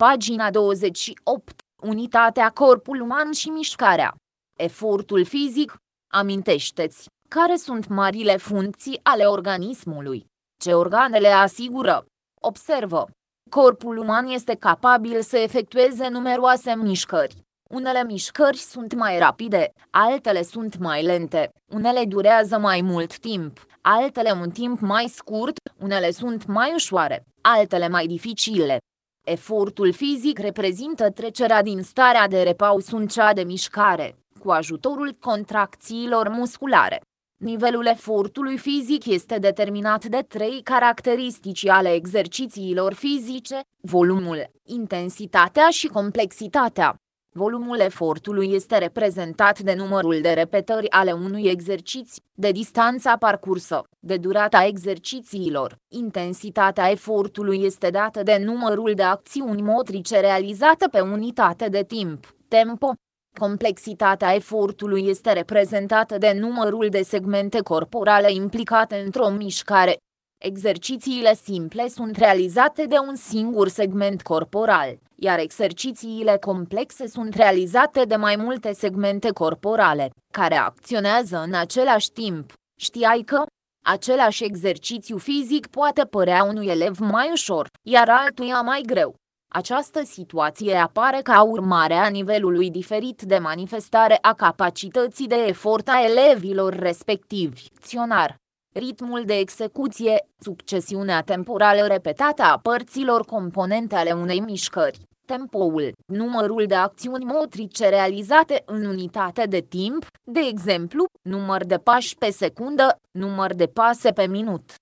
Pagina 28. Unitatea corpul uman și mișcarea. Efortul fizic. Amintește-ți, care sunt marile funcții ale organismului? Ce organe le asigură? Observă. Corpul uman este capabil să efectueze numeroase mișcări. Unele mișcări sunt mai rapide, altele sunt mai lente, unele durează mai mult timp, altele un timp mai scurt, unele sunt mai ușoare, altele mai dificile. Efortul fizic reprezintă trecerea din starea de repaus în cea de mișcare, cu ajutorul contracțiilor musculare. Nivelul efortului fizic este determinat de trei caracteristici ale exercițiilor fizice: volumul, intensitatea și complexitatea. Volumul efortului este reprezentat de numărul de repetări ale unui exercițiu, de distanța parcursă, de durata exercițiilor. Intensitatea efortului este dată de numărul de acțiuni motrice realizate pe unitate de timp, tempo. Complexitatea efortului este reprezentată de numărul de segmente corporale implicate într-o mișcare. Exercițiile simple sunt realizate de un singur segment corporal, iar exercițiile complexe sunt realizate de mai multe segmente corporale, care acționează în același timp. Știai că același exercițiu fizic poate părea unui elev mai ușor, iar altuia mai greu. Această situație apare ca urmare a nivelului diferit de manifestare a capacității de efort a elevilor respectivi. Ritmul de execuție, succesiunea temporală repetată a părților componente ale unei mișcări, tempoul, numărul de acțiuni motrice realizate în unitate de timp, de exemplu, număr de pași pe secundă, număr de pase pe minut.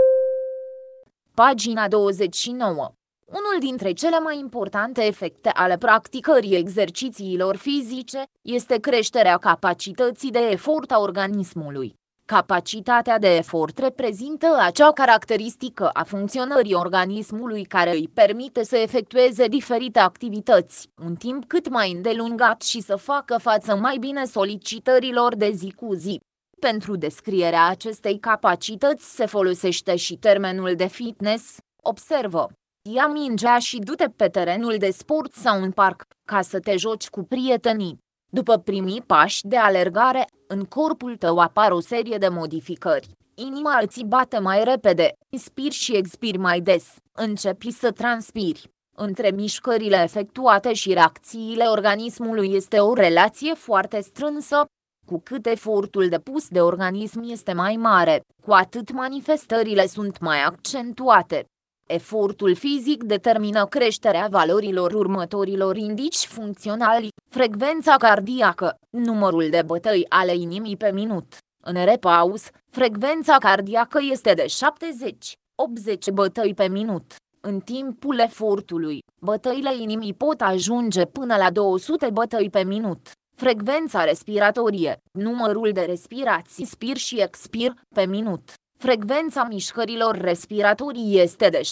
Pagina 29. Unul dintre cele mai importante efecte ale practicării exercițiilor fizice este creșterea capacității de efort a organismului. Capacitatea de efort reprezintă acea caracteristică a funcționării organismului care îi permite să efectueze diferite activități, un timp cât mai îndelungat și să facă față mai bine solicitărilor de zi cu zi. Pentru descrierea acestei capacități se folosește și termenul de fitness. Observă. Ia mingea și du-te pe terenul de sport sau în parc, ca să te joci cu prietenii. După primii pași de alergare, în corpul tău apar o serie de modificări. Inima îți bate mai repede, inspiri și expiri mai des, începi să transpiri. Între mișcările efectuate și reacțiile organismului este o relație foarte strânsă. Cu cât efortul depus de organism este mai mare, cu atât manifestările sunt mai accentuate. Efortul fizic determină creșterea valorilor următorilor indici funcționali: frecvența cardiacă, numărul de bătăi ale inimii pe minut. În repaus, frecvența cardiacă este de 70-80 bătăi pe minut. În timpul efortului, bătăile inimii pot ajunge până la 200 bătăi pe minut. Frecvența respiratorie, numărul de respirații inspir și expir pe minut. Frecvența mișcărilor respiratorii este de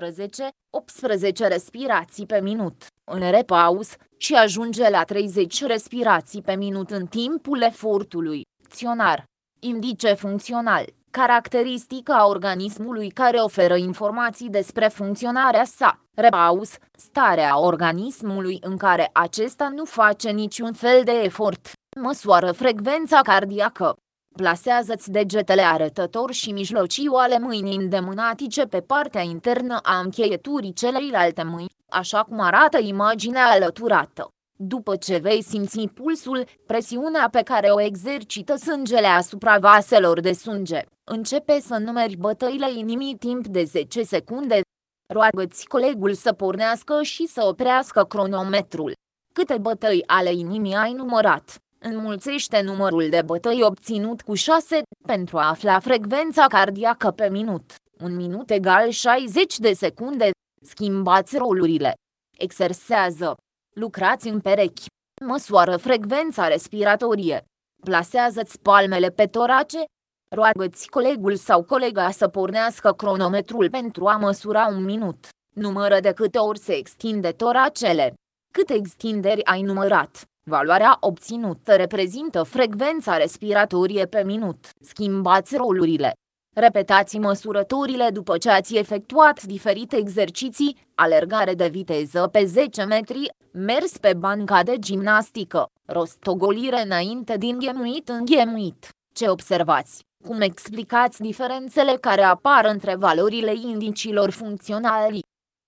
16-18 respirații pe minut, în repaus, și ajunge la 30 respirații pe minut în timpul efortului. Indice funcțional, caracteristică a organismului care oferă informații despre funcționarea sa. Repaus, starea organismului în care acesta nu face niciun fel de efort. Măsoară frecvența cardiacă. Plasează-ți degetele arătător și mijlociu ale mâinii îndemânatice pe partea internă a încheieturii celeilalte mâini, așa cum arată imaginea alăturată. După ce vei simți pulsul, presiunea pe care o exercită sângele asupra vaselor de sânge, începe să numeri bătăile inimii timp de 10 secunde. Roagă-ți colegul să pornească și să oprească cronometrul. Câte bătăi ale inimii ai numărat? Înmulțește numărul de bătăi obținut cu 6 pentru a afla frecvența cardiacă pe minut. 1 minut egal 60 de secunde. Schimbați rolurile. Exersează. Lucrați în perechi. Măsoară frecvența respiratorie. Plasează-ți palmele pe torace. Roagă-ți colegul sau colega să pornească cronometrul pentru a măsura 1 minut. Numără de câte ori se extinde toracele. Câte extinderi ai numărat? Valoarea obținută reprezintă frecvența respiratorie pe minut. Schimbați rolurile. Repetați măsurătorile după ce ați efectuat diferite exerciții, alergare de viteză pe 10 metri, mers pe banca de gimnastică, rostogolire înainte din înghemuit în înghemuit. Ce observați? Cum explicați diferențele care apar între valorile indicilor funcționali?